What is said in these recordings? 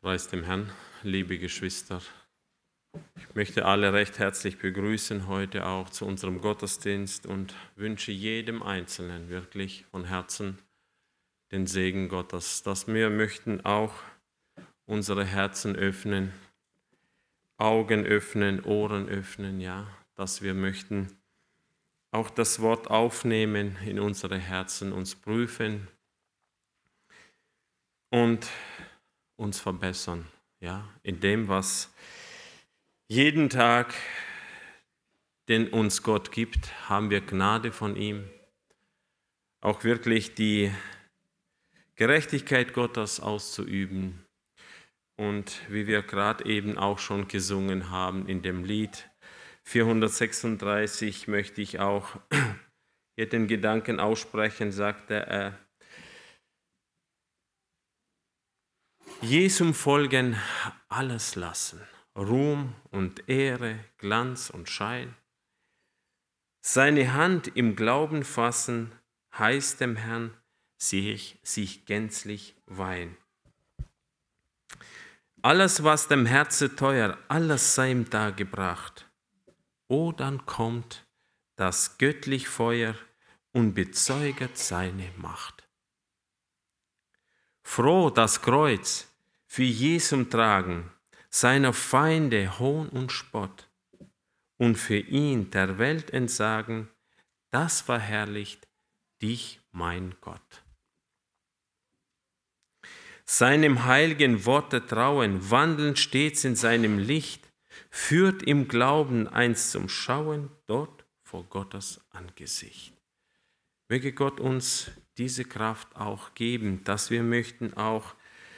Preis dem Herrn, liebe Geschwister. Ich möchte alle recht herzlich begrüßen heute auch zu unserem Gottesdienst und wünsche jedem Einzelnen wirklich von Herzen den Segen Gottes, dass wir möchten auch unsere Herzen öffnen, Augen öffnen, Ohren öffnen, ja, dass wir möchten auch das Wort aufnehmen in unsere Herzen, uns prüfen und uns verbessern, ja, in dem, was jeden Tag, den uns Gott gibt, haben wir Gnade von ihm, auch wirklich die Gerechtigkeit Gottes auszuüben. Und wie wir gerade eben auch schon gesungen haben in dem Lied 436, möchte ich auch hier den Gedanken aussprechen, sagte er, Jesum folgen, alles lassen, Ruhm und Ehre, Glanz und Schein. Seine Hand im Glauben fassen, heißt dem Herrn, sich gänzlich weihen. Alles, was dem Herze teuer, alles sei ihm dargebracht. O, dann kommt das göttlich Feuer und bezeuget seine Macht. Froh das Kreuz für Jesum tragen, seiner Feinde Hohn und Spott, und für ihn der Welt entsagen, das verherrlicht dich, mein Gott. Seinem heiligen Worte trauen, wandeln stets in seinem Licht, führt im Glauben eins zum Schauen dort vor Gottes Angesicht. Möge Gott uns diese Kraft auch geben, dass wir möchten auch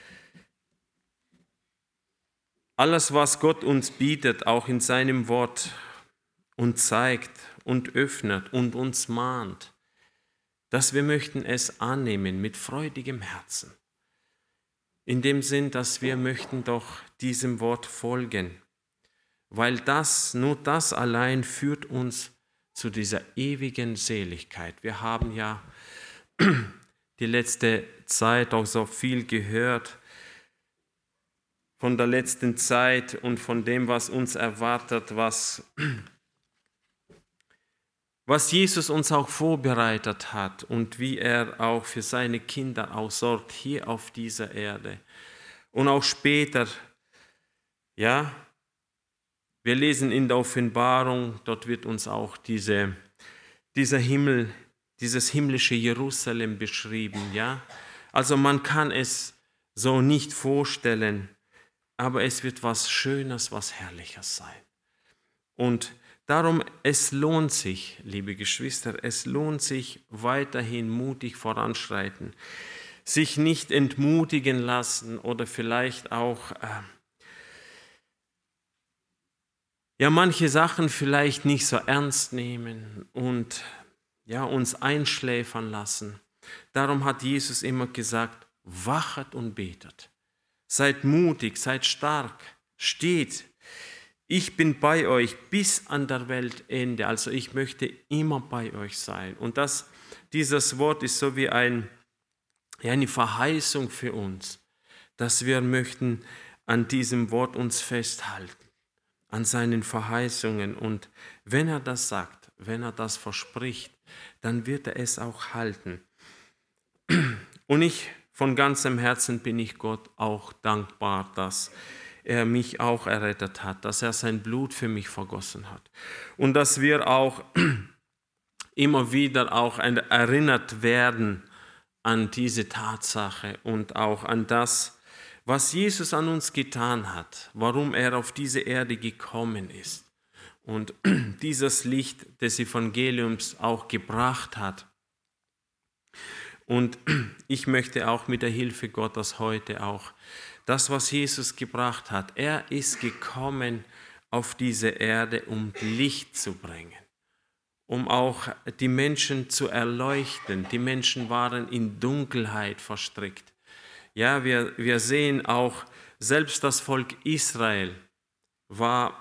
alles, was Gott uns bietet, auch in seinem Wort uns zeigt und öffnet und uns mahnt, dass wir möchten es annehmen mit freudigem Herzen. In dem Sinn, dass wir möchten doch diesem Wort folgen, weil nur das allein führt uns zu dieser ewigen Seligkeit. Wir haben ja die letzte Zeit auch so viel gehört von der letzten Zeit und von dem, was uns erwartet, was Jesus uns auch vorbereitet hat und wie er auch für seine Kinder aussorgt hier auf dieser Erde. Und auch später, ja, wir lesen in der Offenbarung, dort wird uns auch dieser Himmel, dieses himmlische Jerusalem beschrieben, ja. Also man kann es so nicht vorstellen, aber es wird was Schönes, was Herrliches sein. Und darum, es lohnt sich, liebe Geschwister, es lohnt sich weiterhin mutig voranschreiten, sich nicht entmutigen lassen oder vielleicht auch manche Sachen vielleicht nicht so ernst nehmen und uns einschläfern lassen. Darum hat Jesus immer gesagt, wachet und betet. Seid mutig, seid stark, steht. Ich bin bei euch bis an der Weltende. Also ich möchte immer bei euch sein. Und dieses Wort ist so wie eine Verheißung für uns, dass wir möchten an diesem Wort uns festhalten, an seinen Verheißungen. Und wenn er das sagt, wenn er das verspricht, dann wird er es auch halten. Und von ganzem Herzen bin ich Gott auch dankbar, dass er mich auch errettet hat, dass er sein Blut für mich vergossen hat. Und dass wir auch immer wieder auch erinnert werden an diese Tatsache und auch an das, was Jesus an uns getan hat, warum er auf diese Erde gekommen ist und dieses Licht des Evangeliums auch gebracht hat. Und ich möchte auch mit der Hilfe Gottes heute auch das, was Jesus gebracht hat, er ist gekommen auf diese Erde, um Licht zu bringen, um auch die Menschen zu erleuchten. Die Menschen waren in Dunkelheit verstrickt. Ja, wir sehen auch, selbst das Volk Israel war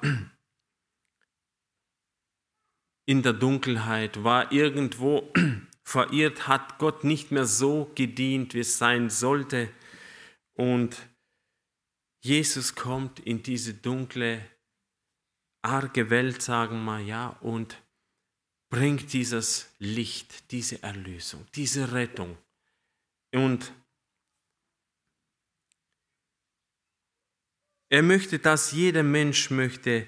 in der Dunkelheit, war irgendwo verirrt, hat Gott nicht mehr so gedient, wie es sein sollte. Und Jesus kommt in diese dunkle, arge Welt, sagen wir, ja, und bringt dieses Licht, diese Erlösung, diese Rettung. Und er möchte, dass jeder Mensch möchte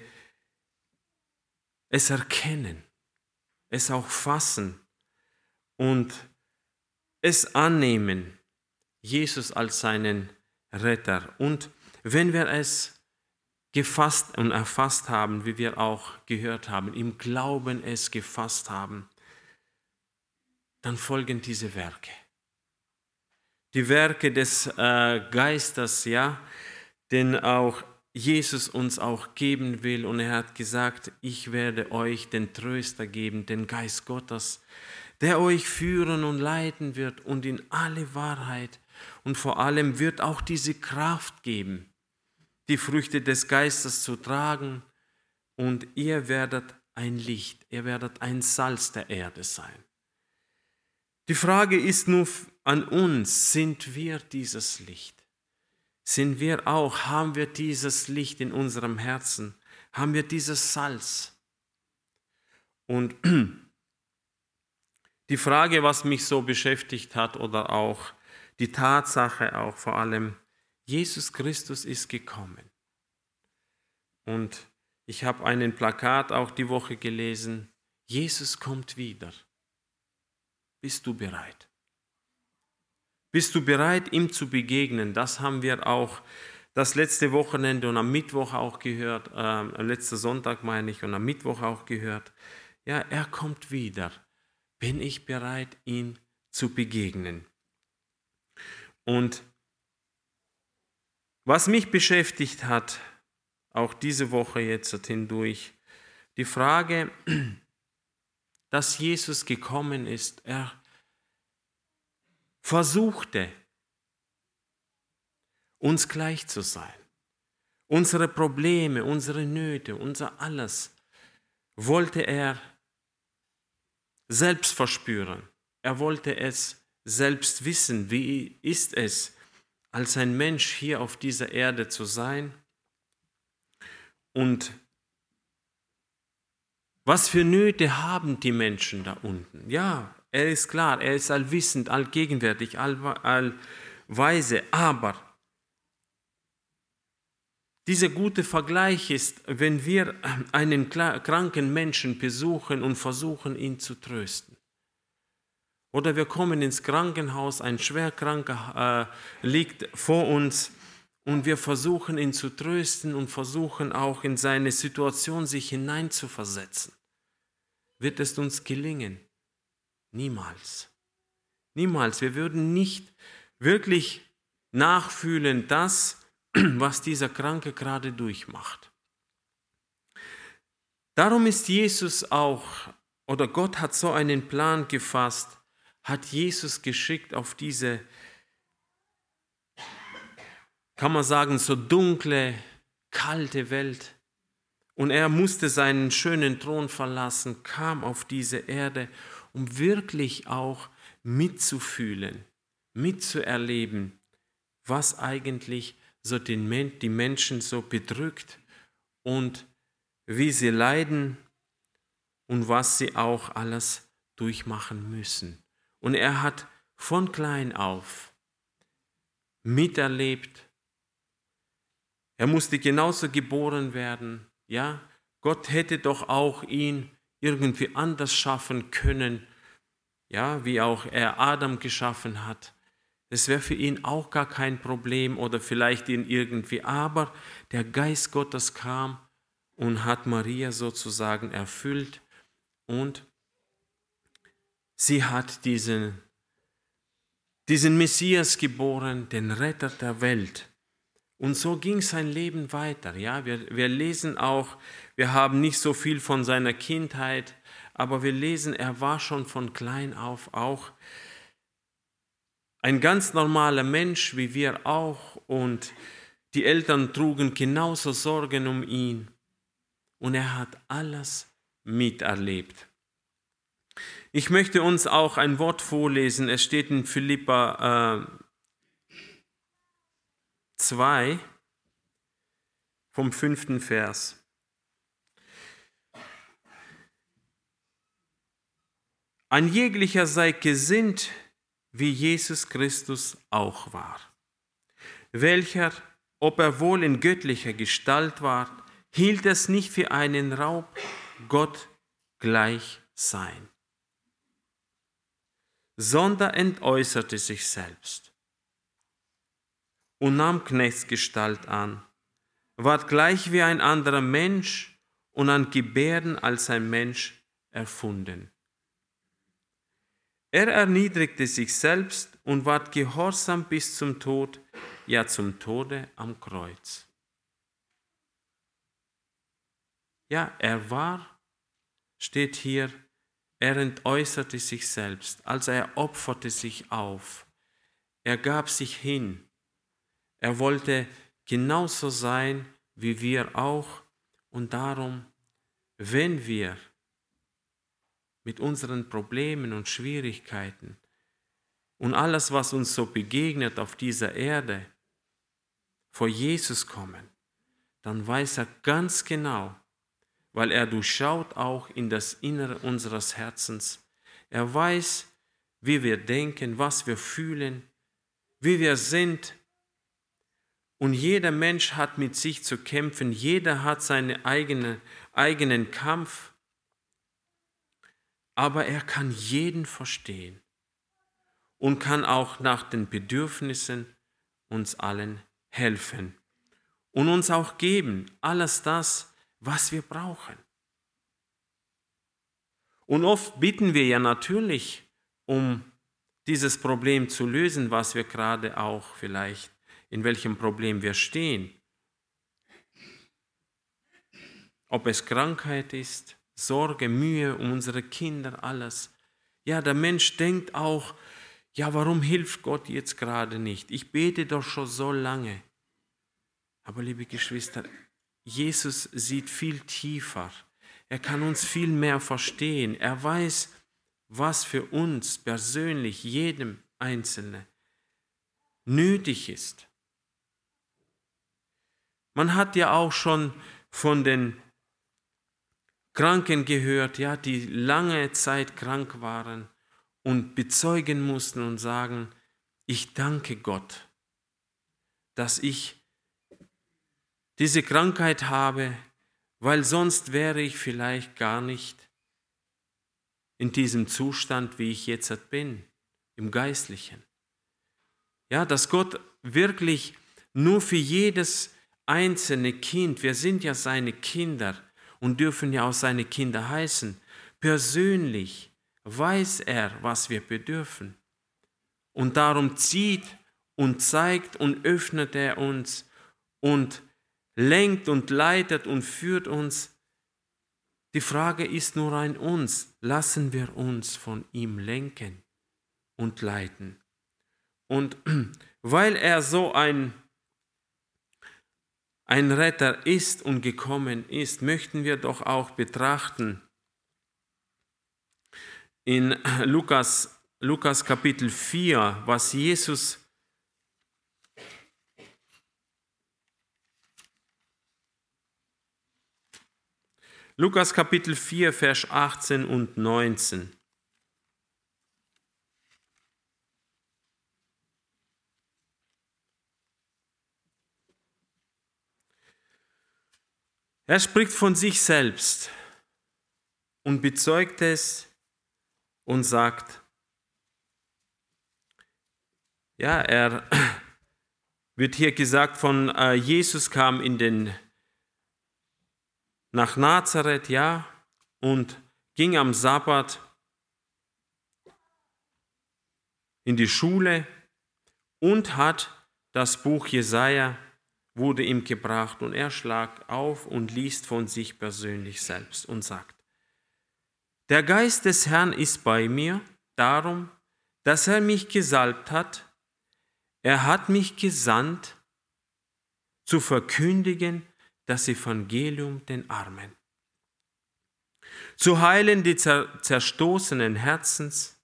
es erkennen, es auch fassen und es annehmen, Jesus als seinen Retter. Und wenn wir es gefasst und erfasst haben, wie wir auch gehört haben, im Glauben es gefasst haben, dann folgen diese Werke. Die Werke des Geistes, ja, den auch Jesus uns auch geben will. Und er hat gesagt, ich werde euch den Tröster geben, den Geist Gottes, der euch führen und leiten wird und in alle Wahrheit. Und vor allem wird auch diese Kraft geben, die Früchte des Geistes zu tragen. Und ihr werdet ein Licht, ihr werdet ein Salz der Erde sein. Die Frage ist nur an uns, sind wir dieses Licht? Sind wir auch, haben wir dieses Licht in unserem Herzen? Haben wir dieses Salz? Und die Frage, was mich so beschäftigt hat, oder auch die Tatsache auch vor allem, Jesus Christus ist gekommen. Und ich habe einen Plakat auch die Woche gelesen, Jesus kommt wieder. Bist du bereit? Bist du bereit, ihm zu begegnen? Das haben wir auch das letzte Wochenende und am Mittwoch auch gehört, letzten Sonntag meine ich, und am Mittwoch auch gehört. Ja, er kommt wieder. Bin ich bereit, ihm zu begegnen? Und was mich beschäftigt hat, auch diese Woche jetzt hindurch, die Frage, dass Jesus gekommen ist, er versuchte, uns gleich zu sein. Unsere Probleme, unsere Nöte, unser alles wollte er selbst verspüren. Er wollte es selbst wissen. Wie ist es, als ein Mensch hier auf dieser Erde zu sein? Und was für Nöte haben die Menschen da unten? Ja, er ist klar, er ist allwissend, allgegenwärtig, allweise, aber dieser gute Vergleich ist, wenn wir einen kranken Menschen besuchen und versuchen, ihn zu trösten. Oder wir kommen ins Krankenhaus, ein Schwerkranker liegt vor uns und wir versuchen, ihn zu trösten und versuchen auch in seine Situation sich hineinzuversetzen. Wird es uns gelingen? Niemals. Niemals. Wir würden nicht wirklich nachfühlen, das, was dieser Kranke gerade durchmacht. Darum ist Jesus auch, oder Gott hat so einen Plan gefasst, hat Jesus geschickt auf diese, kann man sagen, so dunkle, kalte Welt. Und er musste seinen schönen Thron verlassen, kam auf diese Erde, um wirklich auch mitzufühlen, mitzuerleben, was eigentlich so die Menschen so bedrückt und wie sie leiden und was sie auch alles durchmachen müssen. Und er hat von klein auf miterlebt. Er musste genauso geboren werden. Ja, Gott hätte doch auch ihn irgendwie anders schaffen können, ja, wie auch er Adam geschaffen hat. Das wäre für ihn auch gar kein Problem oder vielleicht ihn irgendwie, aber der Geist Gottes kam und hat Maria sozusagen erfüllt und sie hat diesen Messias geboren, den Retter der Welt. Und so ging sein Leben weiter. Ja, wir lesen auch, wir haben nicht so viel von seiner Kindheit, aber wir lesen, er war schon von klein auf auch ein ganz normaler Mensch, wie wir auch. Und die Eltern trugen genauso Sorgen um ihn. Und er hat alles miterlebt. Ich möchte uns auch ein Wort vorlesen. Es steht in Philipper 2. vom 5. Vers. Ein jeglicher sei gesinnt, wie Jesus Christus auch war, welcher, ob er wohl in göttlicher Gestalt war, hielt es nicht für einen Raub, Gott gleich sein, sondern entäußerte sich selbst und nahm Knechtsgestalt an, ward gleich wie ein anderer Mensch und an Gebärden als ein Mensch erfunden. Er erniedrigte sich selbst und ward gehorsam bis zum Tod, ja zum Tode am Kreuz. Ja, steht hier, er entäußerte sich selbst, also er opferte sich auf. Er gab sich hin. Er wollte genauso sein wie wir auch. Und darum, wenn wir mit unseren Problemen und Schwierigkeiten und alles, was uns so begegnet auf dieser Erde, vor Jesus kommen, dann weiß er ganz genau, weil er durchschaut auch in das Innere unseres Herzens. Er weiß, wie wir denken, was wir fühlen, wie wir sind. Und jeder Mensch hat mit sich zu kämpfen, jeder hat seinen eigenen Kampf. Aber er kann jeden verstehen und kann auch nach den Bedürfnissen uns allen helfen und uns auch geben, alles das, was wir brauchen. Und oft bitten wir ja natürlich, um dieses Problem zu lösen, was wir gerade auch vielleicht, in welchem Problem wir stehen. Ob es Krankheit ist, Sorge, Mühe um unsere Kinder, alles. Ja, der Mensch denkt auch, ja, warum hilft Gott jetzt gerade nicht? Ich bete doch schon so lange. Aber liebe Geschwister, Jesus sieht viel tiefer. Er kann uns viel mehr verstehen. Er weiß, was für uns persönlich, jedem Einzelnen, nötig ist. Man hat ja auch schon von den Kranken gehört, ja, die lange Zeit krank waren und bezeugen mussten und sagen, ich danke Gott, dass ich diese Krankheit habe, weil sonst wäre ich vielleicht gar nicht in diesem Zustand, wie ich jetzt bin, im Geistlichen. Ja, dass Gott wirklich nur für jedes einzelne Kind, wir sind ja seine Kinder und dürfen ja auch seine Kinder heißen, persönlich weiß er, was wir bedürfen. Und darum zieht und zeigt und öffnet er uns und lenkt und leitet und führt uns. Die Frage ist nur an uns, lassen wir uns von ihm lenken und leiten. Und weil er so ein Retter ist und gekommen ist, möchten wir doch auch betrachten in Lukas Kapitel 4, was Jesus Lukas Kapitel 4, Vers 18 und 19. Er spricht von sich selbst und bezeugt es und sagt, ja, er wird hier gesagt von Jesus kam nach Nazareth, ja, und ging am Sabbat in die Schule und hat das Buch Jesaja wurde ihm gebracht und er schlägt auf und liest von sich persönlich selbst und sagt, der Geist des Herrn ist bei mir, darum, dass er mich gesalbt hat. Er hat mich gesandt, zu verkündigen das Evangelium den Armen, zu heilen die zerstoßenen Herzens,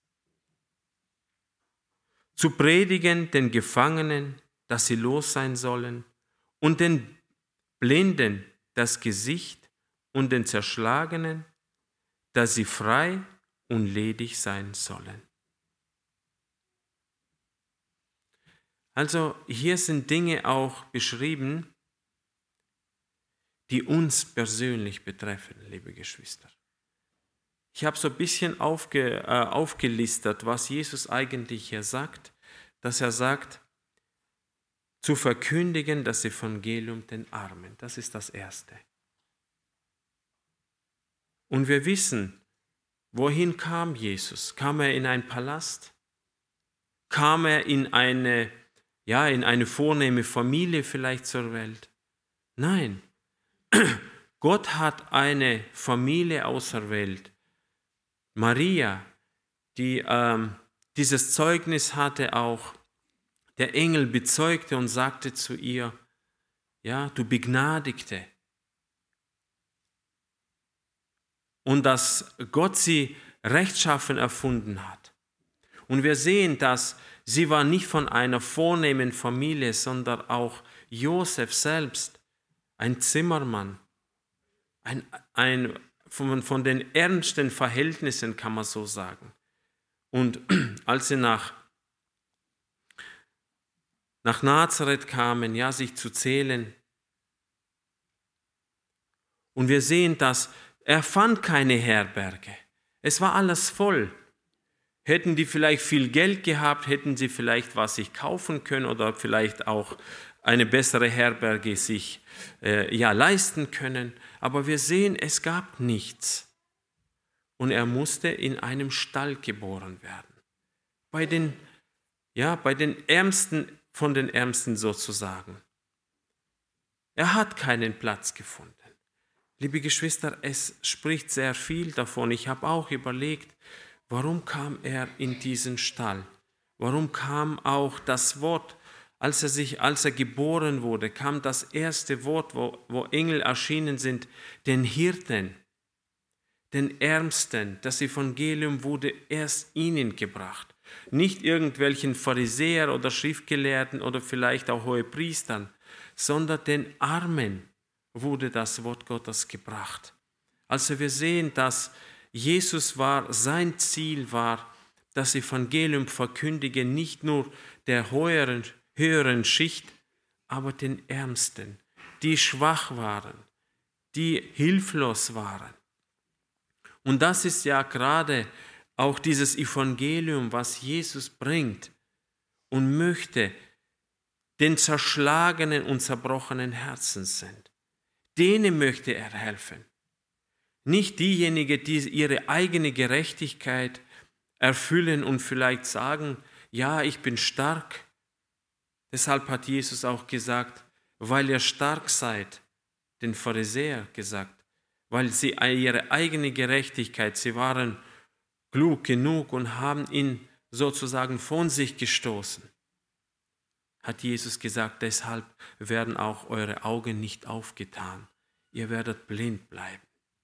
zu predigen den Gefangenen, dass sie los sein sollen, und den Blinden das Gesicht und den Zerschlagenen, dass sie frei und ledig sein sollen. Also hier sind Dinge auch beschrieben, die uns persönlich betreffen, liebe Geschwister. Ich habe so ein bisschen aufgelistet, was Jesus eigentlich hier sagt, dass er sagt, zu verkündigen das Evangelium den Armen. Das ist das Erste. Und wir wissen, wohin kam Jesus? Kam er in einen Palast? Kam er in eine vornehme Familie vielleicht zur Welt? Nein. Gott hat eine Familie auserwählt. Maria, die dieses Zeugnis hatte auch, der Engel bezeugte und sagte zu ihr, ja, du Begnadigte. Und dass Gott sie rechtschaffen erfunden hat. Und wir sehen, dass sie war nicht von einer vornehmen Familie, sondern auch Josef selbst, ein Zimmermann, von den ärmsten Verhältnissen, kann man so sagen. Und als sie nach Nazareth kamen, ja, sich zu zählen, und wir sehen, dass er fand keine Herberge. Es war alles voll. Hätten die vielleicht viel Geld gehabt, hätten sie vielleicht was sich kaufen können oder vielleicht auch eine bessere Herberge sich leisten können. Aber wir sehen, es gab nichts. Und er musste in einem Stall geboren werden. Bei den Ärmsten von den Ärmsten sozusagen. Er hat keinen Platz gefunden. Liebe Geschwister, es spricht sehr viel davon. Ich habe auch überlegt, warum kam er in diesen Stall? Warum kam auch das Wort, als er geboren wurde, kam das erste Wort, wo Engel erschienen sind, den Hirten, den Ärmsten. Das Evangelium wurde erst ihnen gebracht. Nicht irgendwelchen Pharisäer oder Schriftgelehrten oder vielleicht auch Hohepriestern, sondern den Armen wurde das Wort Gottes gebracht. Also wir sehen, dass sein Ziel war, das Evangelium verkündigen, nicht nur der höheren Schicht, aber den Ärmsten, die schwach waren, die hilflos waren. Und das ist ja gerade auch dieses Evangelium, was Jesus bringt und möchte, den zerschlagenen und zerbrochenen Herzen sind. Denen möchte er helfen. Nicht diejenigen, die ihre eigene Gerechtigkeit erfüllen und vielleicht sagen, ja, ich bin stark. Deshalb hat Jesus auch gesagt, weil ihr stark seid, den Pharisäer gesagt, weil sie ihre eigene Gerechtigkeit, sie waren klug genug und haben ihn sozusagen von sich gestoßen. Hat Jesus gesagt, deshalb werden auch eure Augen nicht aufgetan. Ihr werdet blind bleiben.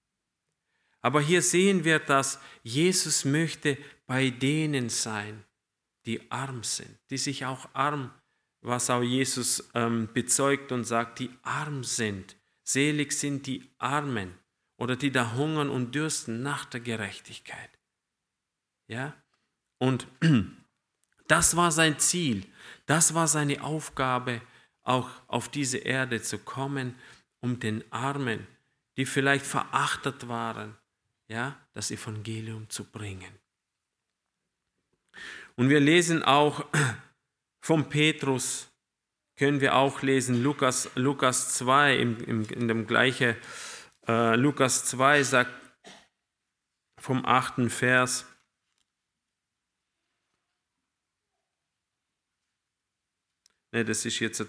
Aber hier sehen wir, dass Jesus möchte bei denen sein, die arm sind, die sich auch arm, was auch Jesus bezeugt und sagt, die arm sind. Selig sind die Armen oder die da hungern und dürsten nach der Gerechtigkeit. Ja? Und das war sein Ziel, das war seine Aufgabe, auch auf diese Erde zu kommen, um den Armen, die vielleicht verachtet waren, ja, das Evangelium zu bringen. Und wir lesen auch vom Petrus, können wir auch lesen, Lukas 2, in dem gleichen Lukas 2 sagt vom 8. Vers, das ist jetzt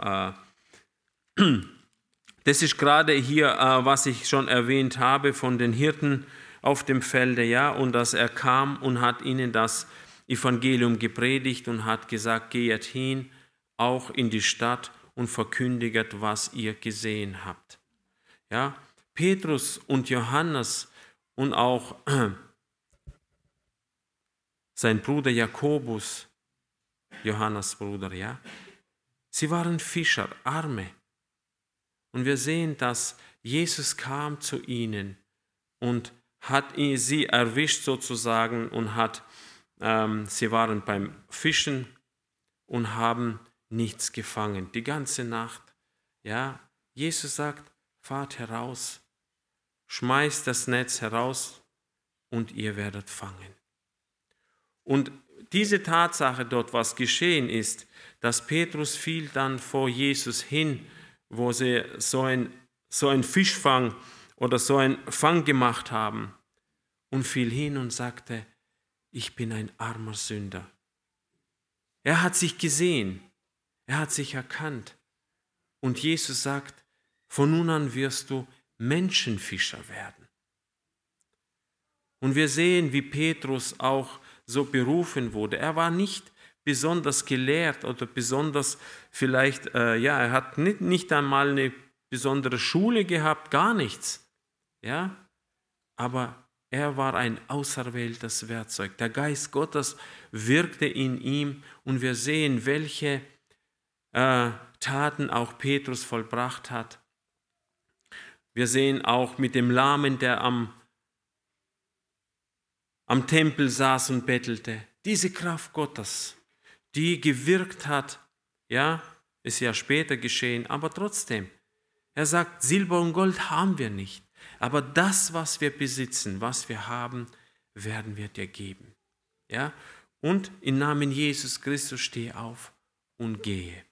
das ist gerade hier, was ich schon erwähnt habe von den Hirten auf dem Felde, ja, und dass er kam und hat ihnen das Evangelium gepredigt und hat gesagt, geht hin, auch in die Stadt und verkündigt, was ihr gesehen habt. Ja, Petrus und Johannes und auch sein Bruder Jakobus, Johannes Bruder, ja, sie waren Fischer, Arme. Und wir sehen, dass Jesus kam zu ihnen und hat sie erwischt sozusagen und sie waren beim Fischen und haben nichts gefangen, die ganze Nacht. Ja, Jesus sagt, fahrt heraus, schmeißt das Netz heraus und ihr werdet fangen. Und diese Tatsache dort, was geschehen ist, dass Petrus fiel dann vor Jesus hin, wo sie so ein Fischfang oder so einen Fang gemacht haben, und fiel hin und sagte, ich bin ein armer Sünder. Er hat sich gesehen, er hat sich erkannt. Und Jesus sagt, von nun an wirst du Menschenfischer werden. Und wir sehen, wie Petrus auch so berufen wurde. Er war nicht besonders gelehrt oder besonders vielleicht, er hat nicht einmal eine besondere Schule gehabt, gar nichts. Ja, aber er war ein auserwähltes Werkzeug. Der Geist Gottes wirkte in ihm und wir sehen, welche Taten auch Petrus vollbracht hat. Wir sehen auch mit dem Lahmen, der am Tempel saß und bettelte. Diese Kraft Gottes, die gewirkt hat, ja, ist ja später geschehen, aber trotzdem. Er sagt, Silber und Gold haben wir nicht, aber das, was wir besitzen, was wir haben, werden wir dir geben. Ja? Und im Namen Jesus Christus steh auf und gehe.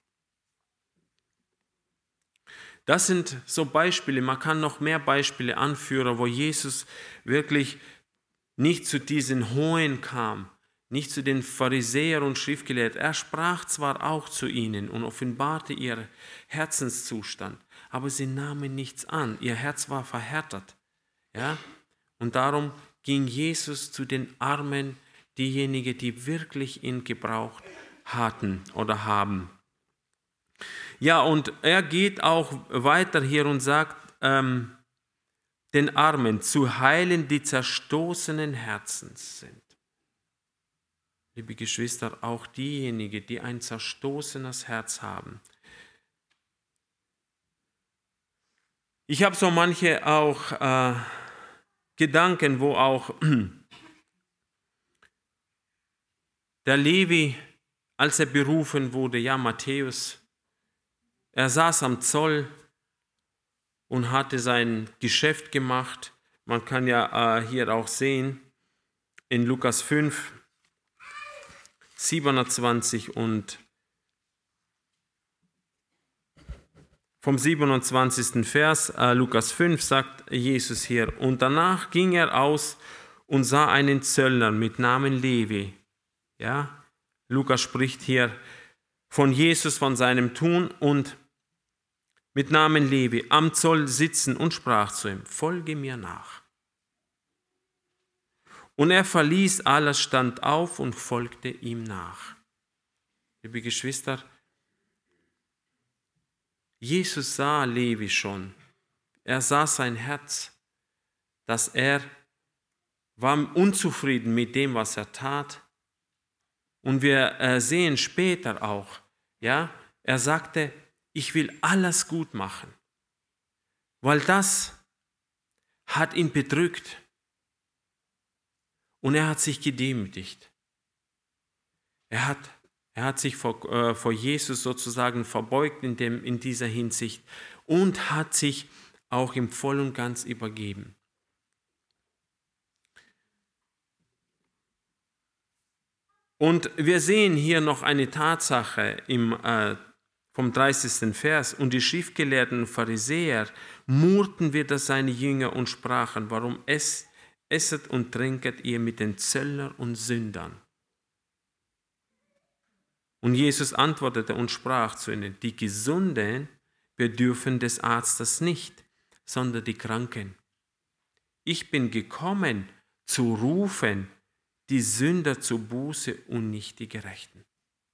Das sind so Beispiele, man kann noch mehr Beispiele anführen, wo Jesus wirklich nicht zu diesen Hohen kam, nicht zu den Pharisäern und Schriftgelehrten. Er sprach zwar auch zu ihnen und offenbarte ihren Herzenszustand, aber sie nahmen nichts an. Ihr Herz war verhärtet. Ja? Und darum ging Jesus zu den Armen, diejenigen, die wirklich ihn gebraucht hatten oder haben. Ja, und er geht auch weiter hier und sagt, den Armen zu heilen, die zerstoßenen Herzens sind. Liebe Geschwister, auch diejenigen, die ein zerstoßenes Herz haben. Ich habe so manche auch Gedanken, wo auch der Levi, als er berufen wurde, ja Matthäus, er saß am Zoll und hatte sein Geschäft gemacht. Man kann ja hier auch sehen, in Lukas 5, 27 und vom 27. Vers, Lukas 5, sagt Jesus hier, und danach ging er aus und sah einen Zöllner mit Namen Levi. Ja, Lukas spricht hier von Jesus, von seinem Tun und mit Namen Levi am Zoll sitzen und sprach zu ihm, folge mir nach. Und er verließ alles, stand auf und folgte ihm nach. Liebe Geschwister, Jesus sah Levi schon. Er sah sein Herz, dass er war unzufrieden mit dem, was er tat. Und wir sehen später auch, ja, er sagte, ich will alles gut machen, weil das hat ihn bedrückt. Und er hat sich gedemütigt. Er hat sich vor Jesus sozusagen verbeugt in dieser Hinsicht und hat sich auch im Voll und ganz übergeben. Und wir sehen hier noch eine Tatsache vom 30. Vers. Und die schriftgelehrten Pharisäer murrten wieder seine Jünger und sprachen, warum esset und trinket ihr mit den Zöllnern und Sündern? Und Jesus antwortete und sprach zu ihnen, die Gesunden bedürfen des Arztes nicht, sondern die Kranken. Ich bin gekommen, zu rufen, die Sünder zur Buße und nicht die Gerechten.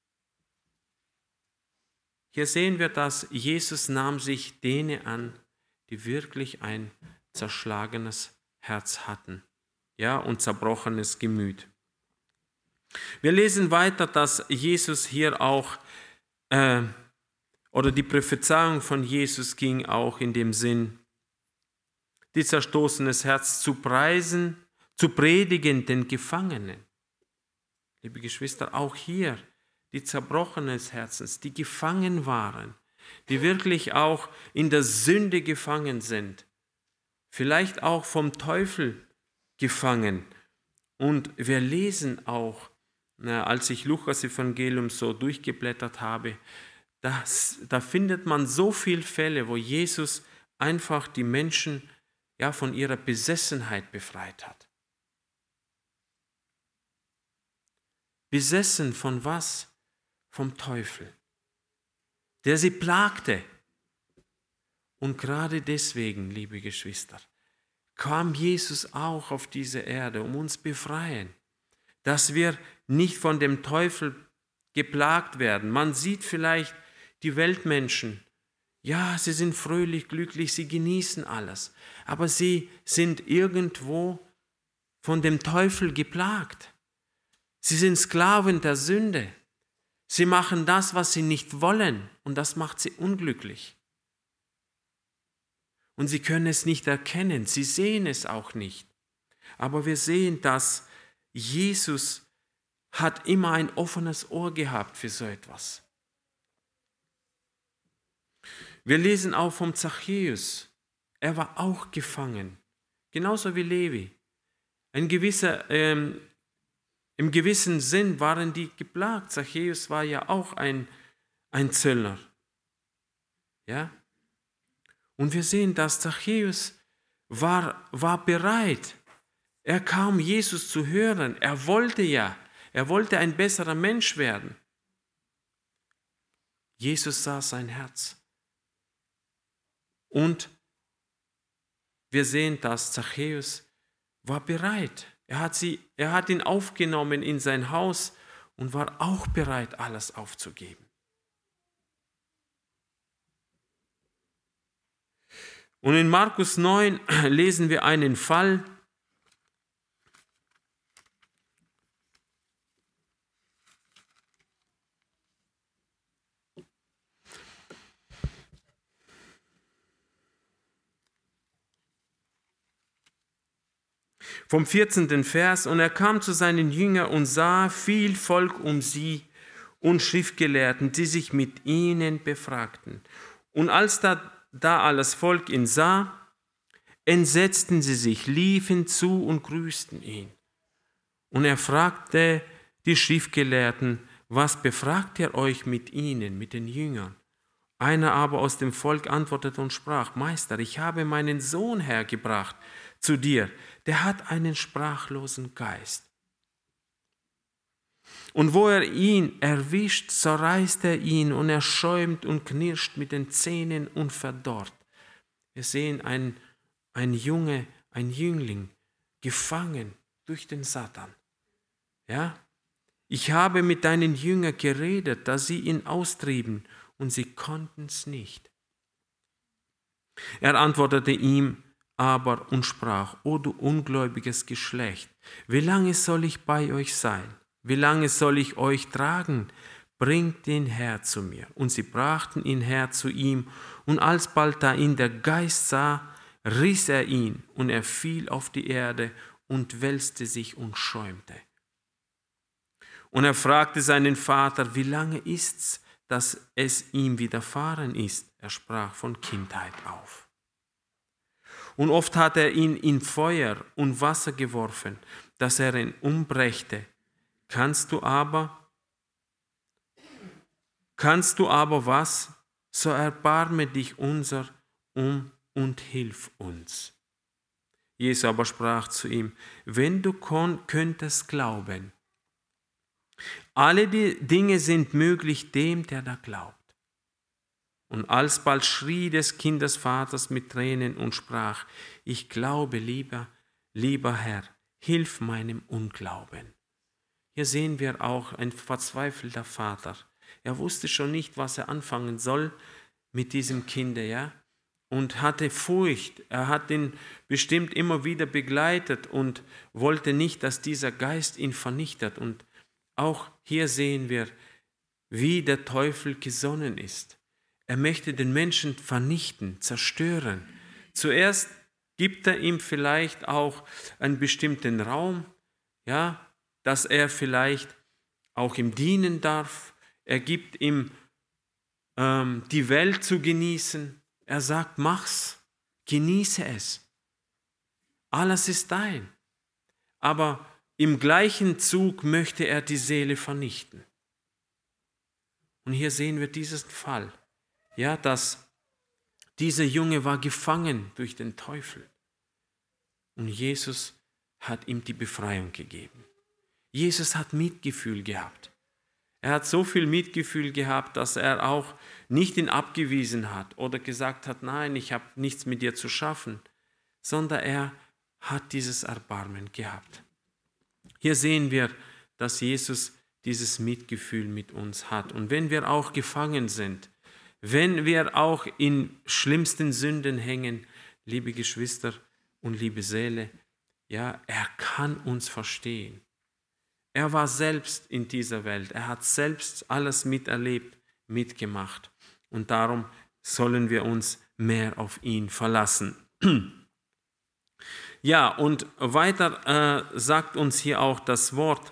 Hier sehen wir, dass Jesus nahm sich denen an, die wirklich ein zerschlagenes Herz hatten, ja, und zerbrochenes Gemüt. Wir lesen weiter, dass Jesus hier auch Oder die Prophezeiung von Jesus ging auch in dem Sinn, die zerstoßenes Herz zu preisen, zu predigen den Gefangenen. Liebe Geschwister, auch hier die zerbrochenes Herzens, die gefangen waren, die wirklich auch in der Sünde gefangen sind, vielleicht auch vom Teufel gefangen. Und wir lesen auch, als ich Lukas Evangelium so durchgeblättert habe, da findet man so viele Fälle, wo Jesus einfach die Menschen von ihrer Besessenheit befreit hat. Besessen von was? Vom Teufel, der sie plagte. Und gerade deswegen, liebe Geschwister, kam Jesus auch auf diese Erde, um uns befreien, dass wir nicht von dem Teufel geplagt werden. Man sieht vielleicht die Weltmenschen, ja, sie sind fröhlich, glücklich, sie genießen alles, aber sie sind irgendwo von dem Teufel geplagt. Sie sind Sklaven der Sünde. Sie machen das, was sie nicht wollen, und das macht sie unglücklich. Und sie können es nicht erkennen, sie sehen es auch nicht. Aber wir sehen, dass Jesus hat immer ein offenes Ohr gehabt für so etwas. Wir lesen auch vom Zachäus. Er war auch gefangen, genauso wie Levi. Im gewissen Sinn waren die geplagt. Zachäus war ja auch ein Zöllner. Ja? Und wir sehen, dass Zachäus war bereit. Er kam, Jesus zu hören. Er wollte ein besserer Mensch werden. Jesus sah sein Herz. Und wir sehen, dass Zachäus war bereit. Er hat ihn aufgenommen in sein Haus und war auch bereit, alles aufzugeben. Und in Markus 9 lesen wir einen Fall. Vom 14. Vers, und er kam zu seinen Jüngern und sah viel Volk um sie und Schriftgelehrten, die sich mit ihnen befragten. Und als da alles Volk ihn sah, entsetzten sie sich, liefen zu und grüßten ihn. Und er fragte die Schriftgelehrten, was befragt ihr euch mit ihnen, mit den Jüngern? Einer aber aus dem Volk antwortete und sprach, Meister, ich habe meinen Sohn hergebracht zu dir, der hat einen sprachlosen Geist. Und wo er ihn erwischt, so reißt er ihn und er schäumt und knirscht mit den Zähnen und verdorrt. Wir sehen ein Jüngling, gefangen durch den Satan. Ja? Ich habe mit deinen Jüngern geredet, dass sie ihn austrieben, und sie konnten es nicht. Er antwortete ihm aber und sprach, O du ungläubiges Geschlecht, wie lange soll ich bei euch sein? Wie lange soll ich euch tragen? Bringt ihn her zu mir. Und sie brachten ihn her zu ihm, und alsbald da ihn der Geist sah, riss er ihn, und er fiel auf die Erde und wälzte sich und schäumte. Und er fragte seinen Vater, wie lange ist's, dass es ihm widerfahren ist? Er sprach von Kindheit auf. Und oft hat er ihn in Feuer und Wasser geworfen, dass er ihn umbrächte. Kannst du aber was? So erbarme dich unser und hilf uns. Jesus aber sprach zu ihm, wenn du könntest glauben, alle die Dinge sind möglich dem, der da glaubt. Und alsbald schrie des Kindes Vaters mit Tränen und sprach, ich glaube, lieber Herr, hilf meinem Unglauben. Hier sehen wir auch ein verzweifelter Vater. Er wusste schon nicht, was er anfangen soll mit diesem Kind, ja, und hatte Furcht. Er hat ihn bestimmt immer wieder begleitet und wollte nicht, dass dieser Geist ihn vernichtet. Und auch hier sehen wir, wie der Teufel gesonnen ist. Er möchte den Menschen vernichten, zerstören. Zuerst gibt er ihm vielleicht auch einen bestimmten Raum, ja, dass er vielleicht auch ihm dienen darf. Er gibt ihm die Welt zu genießen. Er sagt, mach's, genieße es. Alles ist dein. Aber im gleichen Zug möchte er die Seele vernichten. Und hier sehen wir diesen Fall, ja, dass dieser Junge war gefangen durch den Teufel. Und Jesus hat ihm die Befreiung gegeben. Jesus hat Mitgefühl gehabt. Er hat so viel Mitgefühl gehabt, dass er auch nicht ihn abgewiesen hat oder gesagt hat, nein, ich habe nichts mit dir zu schaffen, sondern er hat dieses Erbarmen gehabt. Hier sehen wir, dass Jesus dieses Mitgefühl mit uns hat. Und wenn wir auch gefangen sind, wenn wir auch in schlimmsten Sünden hängen, liebe Geschwister und liebe Seele, ja, er kann uns verstehen. Er war selbst in dieser Welt. Er hat selbst alles miterlebt, mitgemacht. Und darum sollen wir uns mehr auf ihn verlassen. Ja, und weiter sagt uns hier auch das Wort,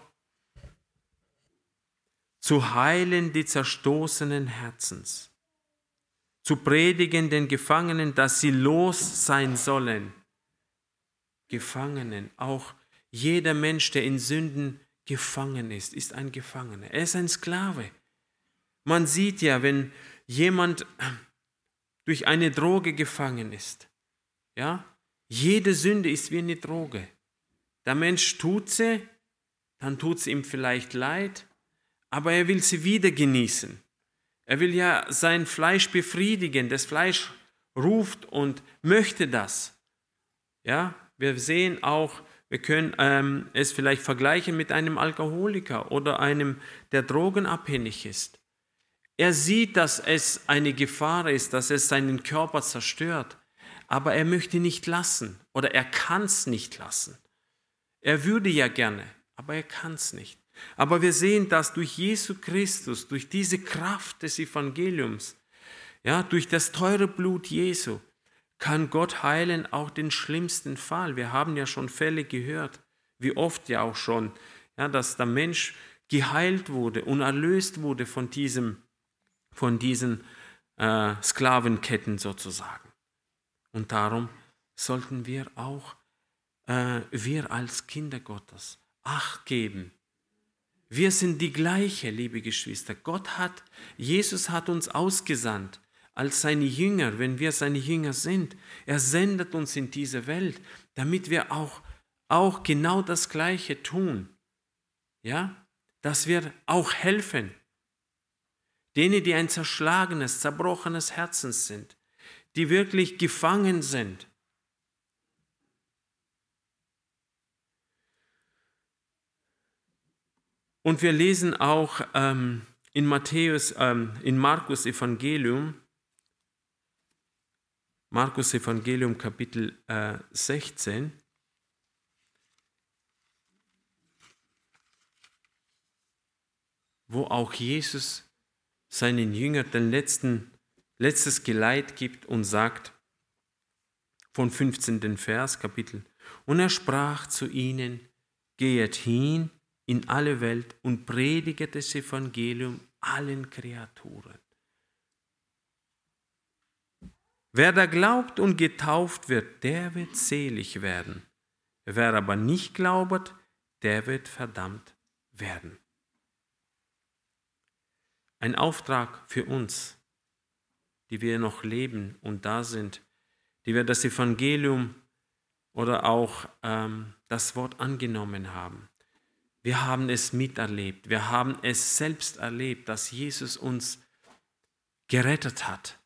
zu heilen die zerstoßenen Herzens, zu predigen den Gefangenen, dass sie los sein sollen. Gefangenen, auch jeder Mensch, der in Sünden gefangen ist ein Gefangener. Er ist ein Sklave. Man sieht ja, wenn jemand durch eine Droge gefangen ist, ja, jede Sünde ist wie eine Droge. Der Mensch tut sie, dann tut sie ihm vielleicht leid, aber er will sie wieder genießen. Er will ja sein Fleisch befriedigen. Das Fleisch ruft und möchte das. Ja, wir sehen auch, wir können es vielleicht vergleichen mit einem Alkoholiker oder einem, der drogenabhängig ist. Er sieht, dass es eine Gefahr ist, dass es seinen Körper zerstört, aber er möchte nicht lassen oder er kann es nicht lassen. Er würde ja gerne, aber er kann es nicht. Aber wir sehen, dass durch Jesu Christus, durch diese Kraft des Evangeliums, ja, durch das teure Blut Jesu, kann Gott heilen auch den schlimmsten Fall. Wir haben ja schon Fälle gehört, wie oft ja auch schon, ja, dass der Mensch geheilt wurde und erlöst wurde von diesen Sklavenketten sozusagen. Und darum sollten wir auch, wir als Kinder Gottes, Acht geben. Wir sind die gleiche, liebe Geschwister. Jesus hat uns ausgesandt als seine Jünger, wenn wir seine Jünger sind. Er sendet uns in diese Welt, damit wir auch genau das Gleiche tun. Ja? Dass wir auch helfen. Denen, die ein zerschlagenes, zerbrochenes Herzen sind, die wirklich gefangen sind. Und wir lesen auch in Markus Evangelium Kapitel 16, wo auch Jesus seinen Jüngern letztes Geleit gibt und sagt, von 15. Vers, Kapitel, und er sprach zu ihnen, geht hin in alle Welt und prediget das Evangelium allen Kreaturen. Wer da glaubt und getauft wird, der wird selig werden. Wer aber nicht glaubet, der wird verdammt werden. Ein Auftrag für uns, die wir noch leben und da sind, die wir das Evangelium oder auch das Wort angenommen haben. Wir haben es miterlebt, wir haben es selbst erlebt, dass Jesus uns gerettet hat.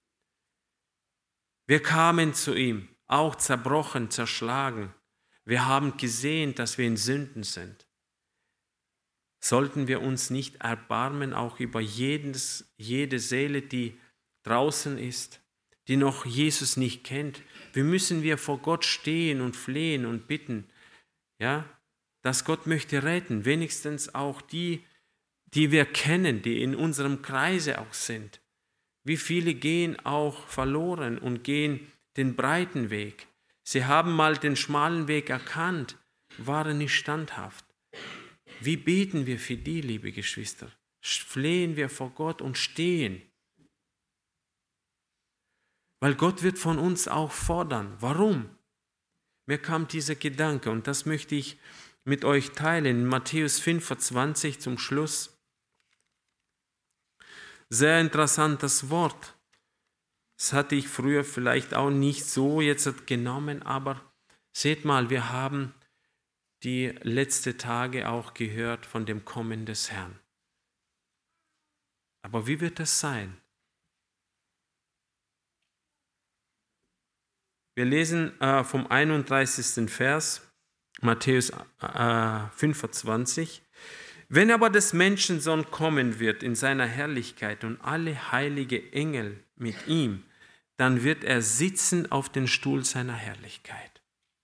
Wir kamen zu ihm, auch zerbrochen, zerschlagen. Wir haben gesehen, dass wir in Sünden sind. Sollten wir uns nicht erbarmen, auch über jede Seele, die draußen ist, die noch Jesus nicht kennt? Wie müssen wir vor Gott stehen und flehen und bitten, ja, dass Gott möchte retten, wenigstens auch die wir kennen, die in unserem Kreise auch sind. Wie viele gehen auch verloren und gehen den breiten Weg. Sie haben mal den schmalen Weg erkannt, waren nicht standhaft. Wie beten wir für die, liebe Geschwister? Flehen wir vor Gott und stehen. Weil Gott wird von uns auch fordern. Warum? Mir kam dieser Gedanke und das möchte ich mit euch teilen. In Matthäus 25 zum Schluss. Sehr interessantes Wort. Das hatte ich früher vielleicht auch nicht so jetzt genommen, aber seht mal, wir haben die letzten Tage auch gehört von dem Kommen des Herrn. Aber wie wird es sein? Wir lesen vom 31. Vers, Matthäus 25. Wenn aber des Menschensohn kommen wird in seiner Herrlichkeit und alle heilige Engel mit ihm, dann wird er sitzen auf den Stuhl seiner Herrlichkeit.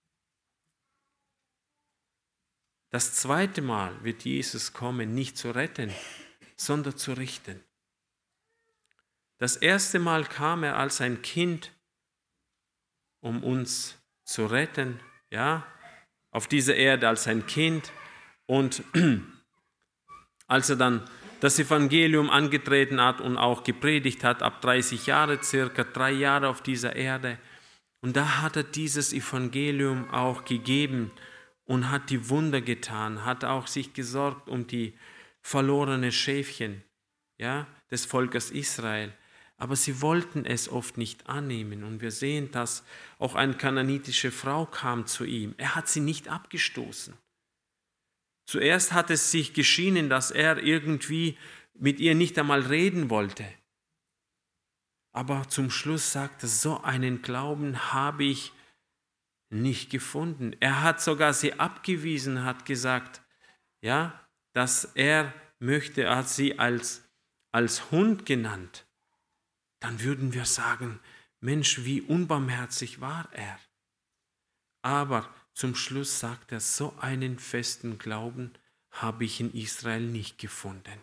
Das zweite Mal wird Jesus kommen, nicht zu retten, sondern zu richten. Das erste Mal kam er als ein Kind, um uns zu retten, ja, auf dieser Erde als ein Kind. Und als er dann das Evangelium angetreten hat und auch gepredigt hat, ab 30 Jahre, circa 3 Jahre auf dieser Erde. Und da hat er dieses Evangelium auch gegeben und hat die Wunder getan, hat auch sich gesorgt um die verlorenen Schäfchen, ja, des Volkes Israel. Aber sie wollten es oft nicht annehmen. Und wir sehen, dass auch eine kananitische Frau kam zu ihm. Er hat sie nicht abgestoßen. Zuerst hat es sich geschienen, dass er irgendwie mit ihr nicht einmal reden wollte. Aber zum Schluss sagt er, so einen Glauben habe ich nicht gefunden. Er hat sogar sie abgewiesen, hat gesagt, ja, dass er möchte, er hat sie als Hund genannt. Dann würden wir sagen, Mensch, wie unbarmherzig war er. Aber zum Schluss sagt er, so einen festen Glauben habe ich in Israel nicht gefunden.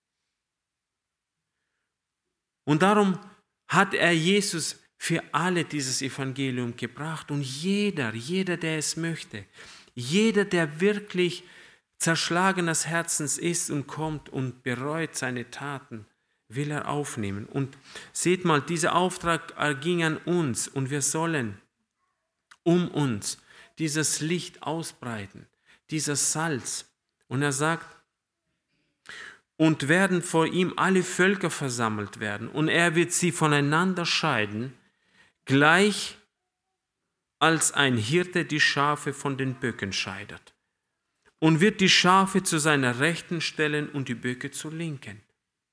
Und darum hat er Jesus für alle dieses Evangelium gebracht. Und jeder, der es möchte, jeder, der wirklich zerschlagenes Herzens ist und kommt und bereut seine Taten, will er aufnehmen. Und seht mal, dieser Auftrag erging an uns und wir sollen um uns dieses Licht ausbreiten, dieses Salz. Und er sagt, und werden vor ihm alle Völker versammelt werden und er wird sie voneinander scheiden, gleich als ein Hirte die Schafe von den Böcken scheidet. Und wird die Schafe zu seiner Rechten stellen und die Böcke zur Linken.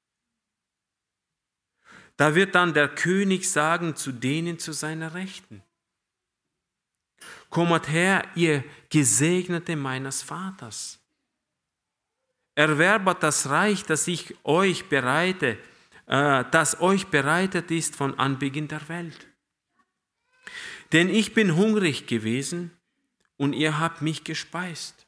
Da wird dann der König sagen zu denen zu seiner Rechten, kommet her, ihr Gesegnete meines Vaters. Erwerbet das Reich, das euch bereitet ist von Anbeginn der Welt. Denn ich bin hungrig gewesen und ihr habt mich gespeist.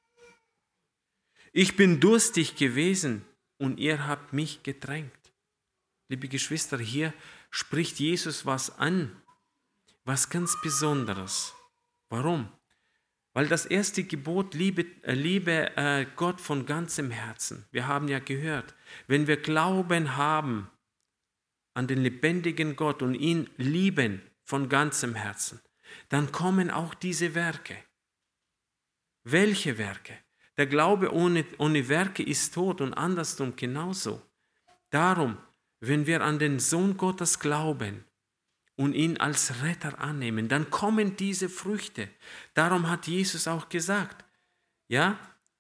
Ich bin durstig gewesen und ihr habt mich getränkt. Liebe Geschwister, hier spricht Jesus was an, was ganz Besonderes. Warum? Weil das erste Gebot, liebe Gott von ganzem Herzen. Wir haben ja gehört, wenn wir Glauben haben an den lebendigen Gott und ihn lieben von ganzem Herzen, dann kommen auch diese Werke. Welche Werke? Der Glaube ohne Werke ist tot und andersrum genauso. Darum, wenn wir an den Sohn Gottes glauben und ihn als Retter annehmen, dann kommen diese Früchte. Darum hat Jesus auch gesagt, ja,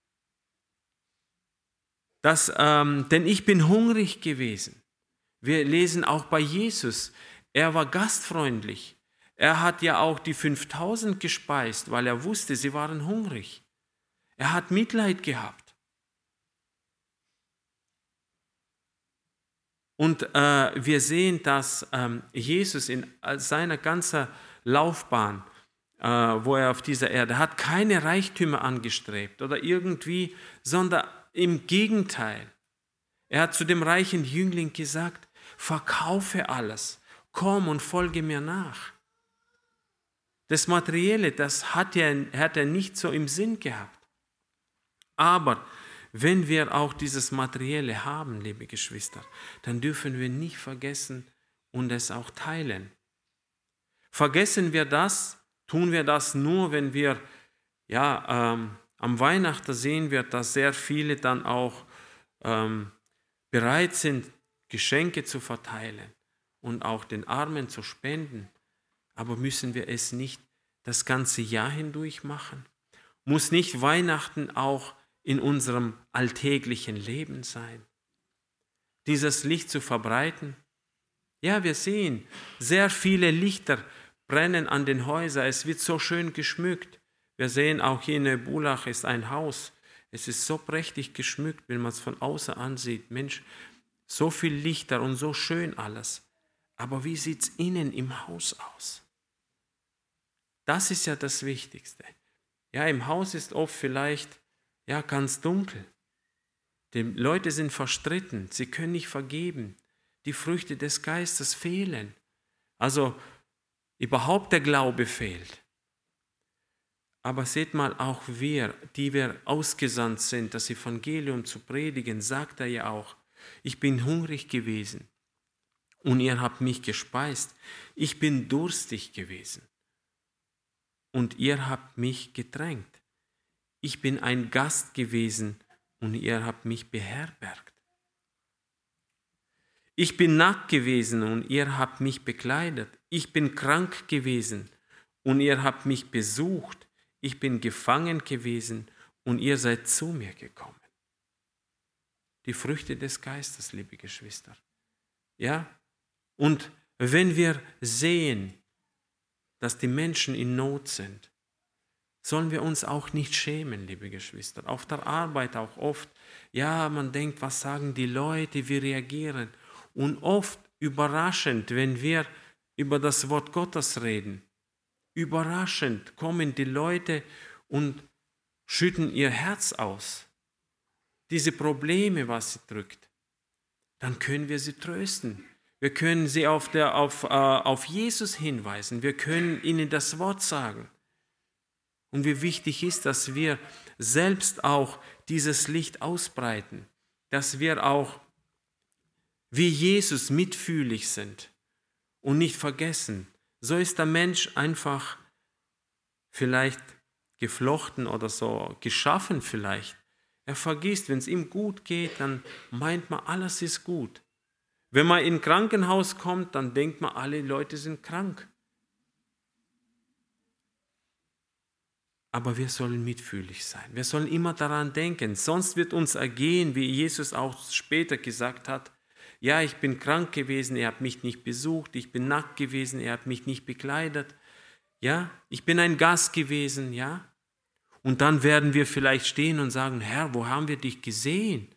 denn ich bin hungrig gewesen. Wir lesen auch bei Jesus, er war gastfreundlich. Er hat ja auch die 5000 gespeist, weil er wusste, sie waren hungrig. Er hat Mitleid gehabt. Und wir sehen, dass Jesus in seiner ganzen Laufbahn, wo er auf dieser Erde hat, keine Reichtümer angestrebt oder irgendwie, sondern im Gegenteil. Er hat zu dem reichen Jüngling gesagt, verkaufe alles, komm und folge mir nach. Das Materielle, das hat er nicht so im Sinn gehabt. Aber wenn wir auch dieses Materielle haben, liebe Geschwister, dann dürfen wir nicht vergessen und es auch teilen. Vergessen wir das, tun wir das nur, wenn wir, am Weihnachten sehen wir, dass sehr viele dann auch bereit sind, Geschenke zu verteilen und auch den Armen zu spenden. Aber müssen wir es nicht das ganze Jahr hindurch machen? Muss nicht Weihnachten auch in unserem alltäglichen Leben sein? Dieses Licht zu verbreiten? Ja, wir sehen, sehr viele Lichter brennen an den Häusern. Es wird so schön geschmückt. Wir sehen auch hier in Neubulach ist ein Haus. Es ist so prächtig geschmückt, wenn man es von außen ansieht. Mensch, so viel Lichter und so schön alles. Aber wie sieht es innen im Haus aus? Das ist ja das Wichtigste. Ja, im Haus ist oft vielleicht ganz dunkel. Die Leute sind verstritten, sie können nicht vergeben. Die Früchte des Geistes fehlen. Also überhaupt der Glaube fehlt. Aber seht mal, auch wir, die wir ausgesandt sind, das Evangelium zu predigen, sagt er ja auch, ich bin hungrig gewesen und ihr habt mich gespeist. Ich bin durstig gewesen und ihr habt mich getränkt. Ich bin ein Gast gewesen und ihr habt mich beherbergt. Ich bin nackt gewesen und ihr habt mich bekleidet. Ich bin krank gewesen und ihr habt mich besucht. Ich bin gefangen gewesen und ihr seid zu mir gekommen. Die Früchte des Geistes, liebe Geschwister. Ja? Und wenn wir sehen, dass die Menschen in Not sind, sollen wir uns auch nicht schämen, liebe Geschwister. Auf der Arbeit auch oft, man denkt, was sagen die Leute, wie reagieren. Und oft überraschend, wenn wir über das Wort Gottes reden, überraschend kommen die Leute und schütten ihr Herz aus. Diese Probleme, was sie drückt, dann können wir sie trösten. Wir können sie auf Jesus hinweisen. Wir können ihnen das Wort sagen. Und wie wichtig ist, dass wir selbst auch dieses Licht ausbreiten, dass wir auch wie Jesus mitfühlig sind und nicht vergessen. So ist der Mensch einfach vielleicht geflochten oder so geschaffen vielleicht. Er vergisst, wenn es ihm gut geht, dann meint man, alles ist gut. Wenn man in ein Krankenhaus kommt, dann denkt man, alle Leute sind krank. Aber wir sollen mitfühlig sein. Wir sollen immer daran denken. Sonst wird uns ergehen, wie Jesus auch später gesagt hat, ich bin krank gewesen, ihr habt mich nicht besucht, ich bin nackt gewesen, ihr habt mich nicht bekleidet. Ich bin ein Gast gewesen, Und dann werden wir vielleicht stehen und sagen, Herr, wo haben wir dich gesehen?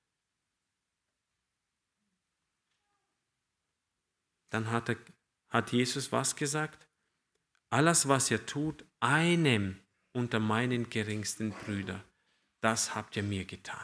Dann hat Jesus was gesagt? Alles, was ihr tut, einem unter meinen geringsten Brüdern, das habt ihr mir getan.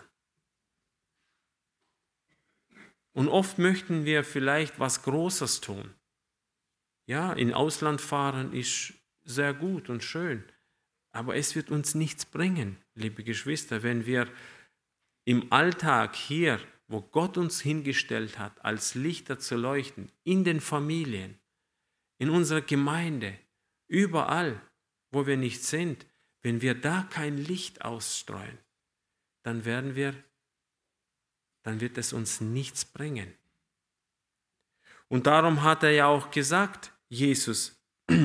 Und oft möchten wir vielleicht was Großes tun. In Ausland fahren ist sehr gut und schön, aber es wird uns nichts bringen, liebe Geschwister, wenn wir im Alltag hier, wo Gott uns hingestellt hat, als Lichter zu leuchten, in den Familien, in unserer Gemeinde, überall, wo wir nicht sind, wenn wir da kein Licht ausstreuen, dann wird es uns nichts bringen. Und darum hat er ja auch gesagt, Jesus.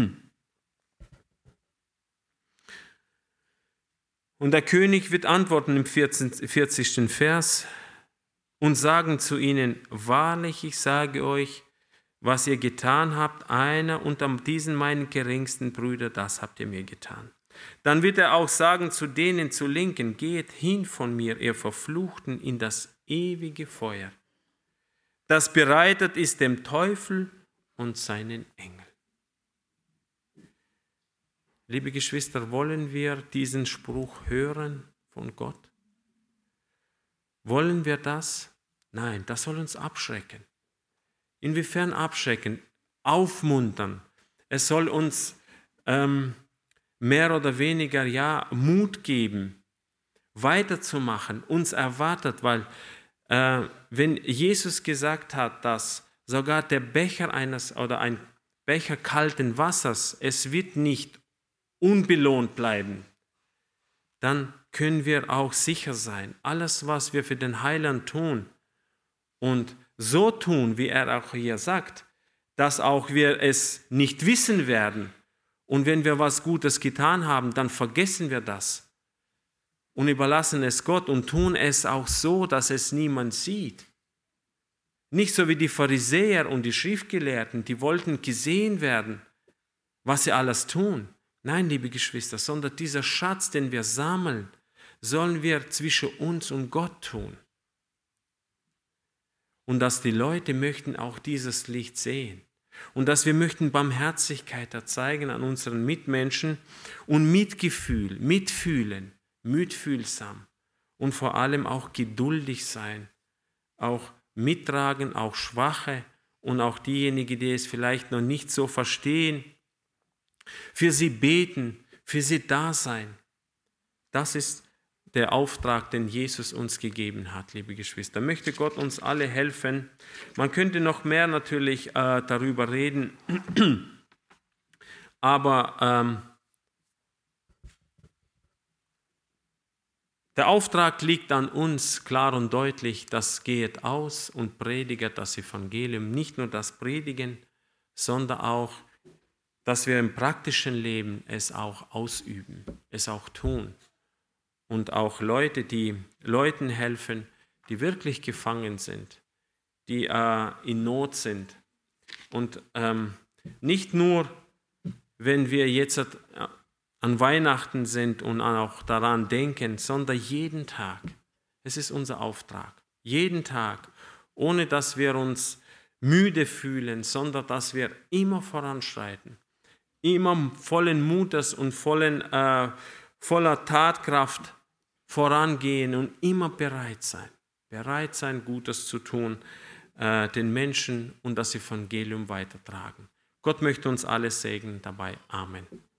Und der König wird antworten im 40. Vers und sagen zu ihnen, wahrlich, ich sage euch, was ihr getan habt, einer unter diesen meinen geringsten Brüdern, das habt ihr mir getan. Dann wird er auch sagen zu denen zu Linken, geht hin von mir, ihr Verfluchten, in das ewige Feuer, das bereitet ist dem Teufel und seinen Engeln. Liebe Geschwister, wollen wir diesen Spruch hören von Gott? Wollen wir das? Nein, das soll uns abschrecken. Inwiefern abschrecken? Aufmuntern. Es soll uns mehr oder weniger Mut geben, weiterzumachen, uns erwartet, weil wenn Jesus gesagt hat, dass sogar der Becher ein Becher kalten Wassers, es wird nicht unbelohnt bleiben, dann können wir auch sicher sein, alles, was wir für den Heiland tun und so tun, wie er auch hier sagt, dass auch wir es nicht wissen werden. Und wenn wir was Gutes getan haben, dann vergessen wir das und überlassen es Gott und tun es auch so, dass es niemand sieht. Nicht so wie die Pharisäer und die Schriftgelehrten, die wollten gesehen werden, was sie alles tun. Nein, liebe Geschwister, sondern dieser Schatz, den wir sammeln, sollen wir zwischen uns und Gott tun. Und dass die Leute möchten auch dieses Licht sehen. Und dass wir möchten Barmherzigkeit erzeigen an unseren Mitmenschen und Mitgefühl, mitfühlen, mitfühlsam und vor allem auch geduldig sein, auch mittragen, auch Schwache und auch diejenigen, die es vielleicht noch nicht so verstehen, für sie beten, für sie da sein. Das ist der Auftrag, den Jesus uns gegeben hat, liebe Geschwister. Möchte Gott uns alle helfen. Man könnte noch mehr natürlich darüber reden, aber der Auftrag liegt an uns klar und deutlich, das geht aus und predigt das Evangelium. Nicht nur das Predigen, sondern auch, dass wir im praktischen Leben es auch ausüben, es auch tun. Und auch Leuten helfen, die wirklich gefangen sind, die in Not sind. Und nicht nur, wenn wir jetzt an Weihnachten sind und auch daran denken, sondern jeden Tag. Es ist unser Auftrag. Jeden Tag, ohne dass wir uns müde fühlen, sondern dass wir immer voranschreiten. Immer vollen Mutes und voller Tatkraft vorangehen und immer bereit sein, Gutes zu tun, den Menschen und das Evangelium weitertragen. Gott möchte uns alle segnen dabei. Amen.